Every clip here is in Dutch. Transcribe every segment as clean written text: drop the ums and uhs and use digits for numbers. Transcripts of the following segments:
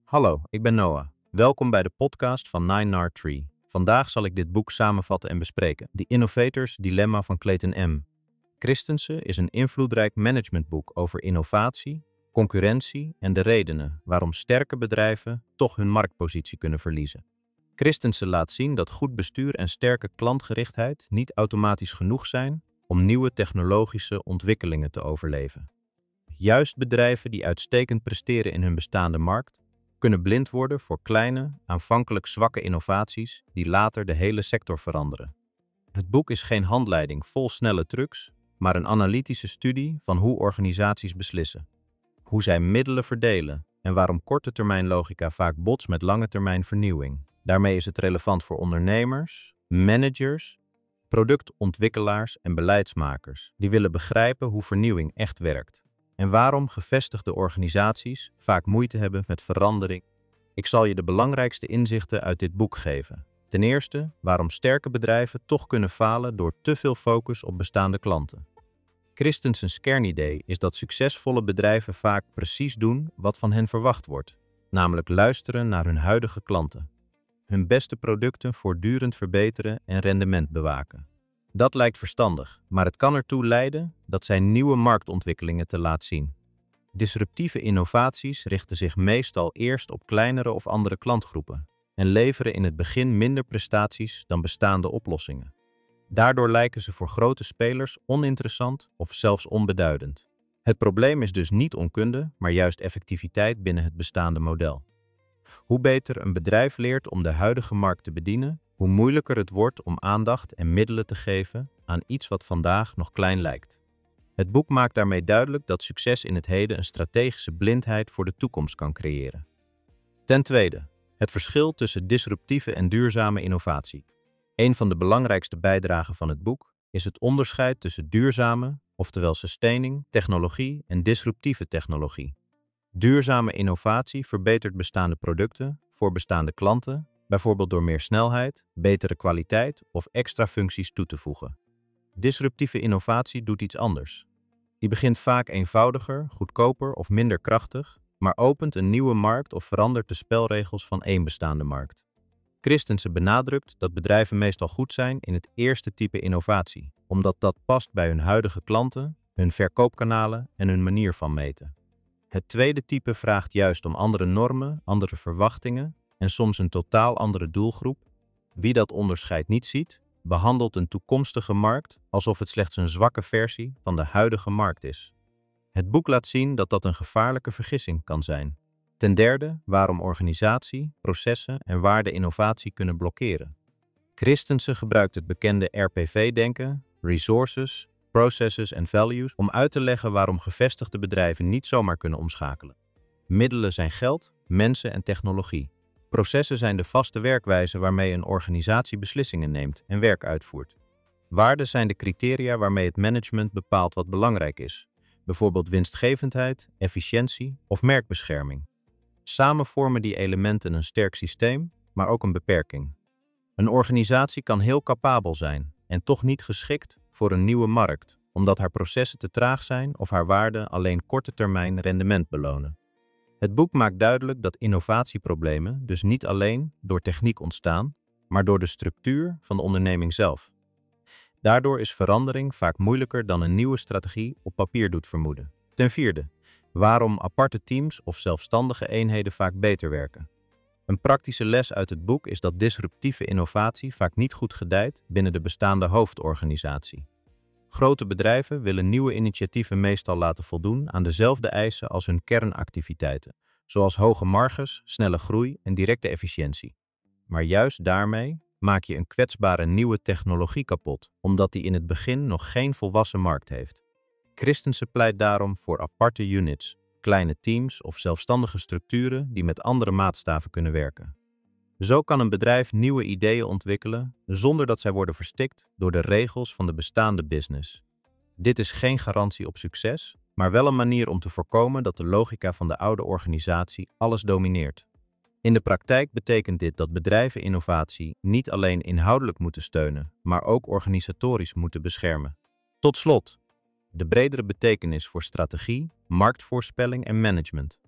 Hallo, ik ben Noah. Welkom bij de podcast van 9R3. Vandaag zal ik dit boek samenvatten en bespreken. The Innovator's Dilemma van Clayton M. Christensen is een invloedrijk managementboek over innovatie, concurrentie en de redenen waarom sterke bedrijven toch hun marktpositie kunnen verliezen. Christensen laat zien dat goed bestuur en sterke klantgerichtheid niet automatisch genoeg zijn om nieuwe technologische ontwikkelingen te overleven. Juist bedrijven die uitstekend presteren in hun bestaande markt kunnen blind worden voor kleine, aanvankelijk zwakke innovaties die later de hele sector veranderen. Het boek is geen handleiding vol snelle trucs, maar een analytische studie van hoe organisaties beslissen, hoe zij middelen verdelen en waarom korte termijn logica vaak botst met lange termijn vernieuwing. Daarmee is het relevant voor ondernemers, managers, productontwikkelaars en beleidsmakers die willen begrijpen hoe vernieuwing echt werkt en waarom gevestigde organisaties vaak moeite hebben met verandering. Ik zal je de belangrijkste inzichten uit dit boek geven. Ten eerste, waarom sterke bedrijven toch kunnen falen door te veel focus op bestaande klanten. Christensens kernidee is dat succesvolle bedrijven vaak precies doen wat van hen verwacht wordt, namelijk luisteren naar hun huidige klanten, hun beste producten voortdurend verbeteren en rendement bewaken. Dat lijkt verstandig, maar het kan ertoe leiden dat zij nieuwe marktontwikkelingen te laat zien. Disruptieve innovaties richten zich meestal eerst op kleinere of andere klantgroepen en leveren in het begin minder prestaties dan bestaande oplossingen. Daardoor lijken ze voor grote spelers oninteressant of zelfs onbeduidend. Het probleem is dus niet onkunde, maar juist effectiviteit binnen het bestaande model. Hoe beter een bedrijf leert om de huidige markt te bedienen, hoe moeilijker het wordt om aandacht en middelen te geven aan iets wat vandaag nog klein lijkt. Het boek maakt daarmee duidelijk dat succes in het heden een strategische blindheid voor de toekomst kan creëren. Ten tweede, het verschil tussen disruptieve en duurzame innovatie. Een van de belangrijkste bijdragen van het boek is het onderscheid tussen duurzame, oftewel sustaining, technologie en disruptieve technologie. Duurzame innovatie verbetert bestaande producten voor bestaande klanten, bijvoorbeeld door meer snelheid, betere kwaliteit of extra functies toe te voegen. Disruptieve innovatie doet iets anders. Die begint vaak eenvoudiger, goedkoper of minder krachtig, maar opent een nieuwe markt of verandert de spelregels van één bestaande markt. Christensen benadrukt dat bedrijven meestal goed zijn in het eerste type innovatie, omdat dat past bij hun huidige klanten, hun verkoopkanalen en hun manier van meten. Het tweede type vraagt juist om andere normen, andere verwachtingen en soms een totaal andere doelgroep. Wie dat onderscheid niet ziet, behandelt een toekomstige markt alsof het slechts een zwakke versie van de huidige markt is. Het boek laat zien dat dat een gevaarlijke vergissing kan zijn. Ten derde, waarom organisatie, processen en waarde-innovatie kunnen blokkeren. Christensen gebruikt het bekende RPV-denken, resources, processes en values, om uit te leggen waarom gevestigde bedrijven niet zomaar kunnen omschakelen. Middelen zijn geld, mensen en technologie. Processen zijn de vaste werkwijze waarmee een organisatie beslissingen neemt en werk uitvoert. Waarden zijn de criteria waarmee het management bepaalt wat belangrijk is, bijvoorbeeld winstgevendheid, efficiëntie of merkbescherming. Samen vormen die elementen een sterk systeem, maar ook een beperking. Een organisatie kan heel capabel zijn en toch niet geschikt voor een nieuwe markt, omdat haar processen te traag zijn of haar waarden alleen korte termijn rendement belonen. Het boek maakt duidelijk dat innovatieproblemen dus niet alleen door techniek ontstaan, maar door de structuur van de onderneming zelf. Daardoor is verandering vaak moeilijker dan een nieuwe strategie op papier doet vermoeden. Ten vierde, waarom aparte teams of zelfstandige eenheden vaak beter werken. Een praktische les uit het boek is dat disruptieve innovatie vaak niet goed gedijt binnen de bestaande hoofdorganisatie. Grote bedrijven willen nieuwe initiatieven meestal laten voldoen aan dezelfde eisen als hun kernactiviteiten, zoals hoge marges, snelle groei en directe efficiëntie. Maar juist daarmee maak je een kwetsbare nieuwe technologie kapot, omdat die in het begin nog geen volwassen markt heeft. Christensen pleit daarom voor aparte units, kleine teams of zelfstandige structuren die met andere maatstaven kunnen werken. Zo kan een bedrijf nieuwe ideeën ontwikkelen zonder dat zij worden verstikt door de regels van de bestaande business. Dit is geen garantie op succes, maar wel een manier om te voorkomen dat de logica van de oude organisatie alles domineert. In de praktijk betekent dit dat bedrijven innovatie niet alleen inhoudelijk moeten steunen, maar ook organisatorisch moeten beschermen. Tot slot, de bredere betekenis voor strategie, marktvoorspelling en management.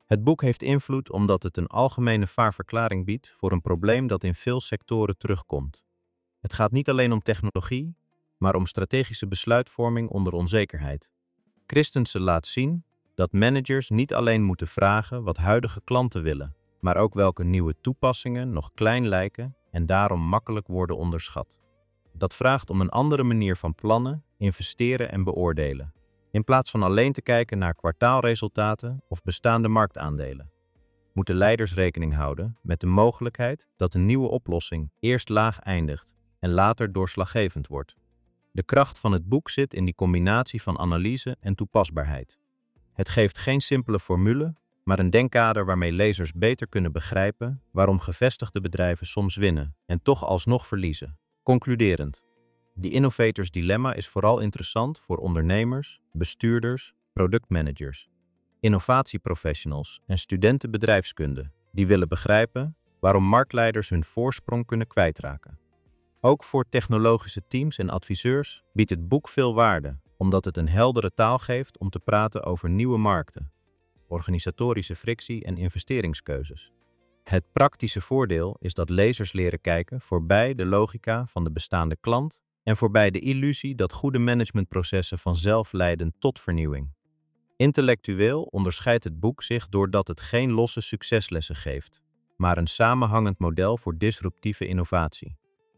Het boek heeft invloed omdat het een algemene vaarverklaring biedt voor een probleem dat in veel sectoren terugkomt. Het gaat niet alleen om technologie, maar om strategische besluitvorming onder onzekerheid. Christensen laat zien dat managers niet alleen moeten vragen wat huidige klanten willen, maar ook welke nieuwe toepassingen nog klein lijken en daarom makkelijk worden onderschat. Dat vraagt om een andere manier van plannen, investeren en beoordelen, in plaats van alleen te kijken naar kwartaalresultaten of bestaande marktaandelen. Moeten leiders rekening houden met de mogelijkheid dat een nieuwe oplossing eerst laag eindigt en later doorslaggevend wordt. De kracht van het boek zit in die combinatie van analyse en toepasbaarheid. Het geeft geen simpele formule, maar een denkkader waarmee lezers beter kunnen begrijpen waarom gevestigde bedrijven soms winnen en toch alsnog verliezen. Concluderend. The Innovator's Dilemma is vooral interessant voor ondernemers, bestuurders, productmanagers, innovatieprofessionals en studenten bedrijfskunde die willen begrijpen waarom marktleiders hun voorsprong kunnen kwijtraken. Ook voor technologische teams en adviseurs biedt het boek veel waarde, omdat het een heldere taal geeft om te praten over nieuwe markten, organisatorische frictie en investeringskeuzes. Het praktische voordeel is dat lezers leren kijken voorbij de logica van de bestaande klant en voorbij de illusie dat goede managementprocessen vanzelf leiden tot vernieuwing. Intellectueel onderscheidt het boek zich doordat het geen losse succeslessen geeft, maar een samenhangend model voor disruptieve innovatie.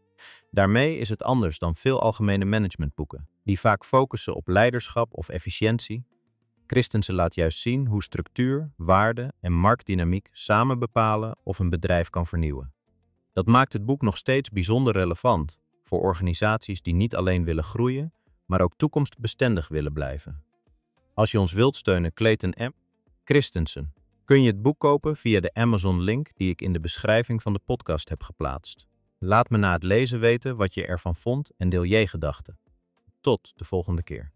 Daarmee is het anders dan veel algemene managementboeken, die vaak focussen op leiderschap of efficiëntie. Christensen laat juist zien hoe structuur, waarde en marktdynamiek samen bepalen of een bedrijf kan vernieuwen. Dat maakt het boek nog steeds bijzonder relevant voor organisaties die niet alleen willen groeien, maar ook toekomstbestendig willen blijven. Als je ons wilt steunen, Clayton M. Christensen, kun je het boek kopen via de Amazon-link die ik in de beschrijving van de podcast heb geplaatst. Laat me na het lezen weten wat je ervan vond en deel je gedachten. Tot de volgende keer.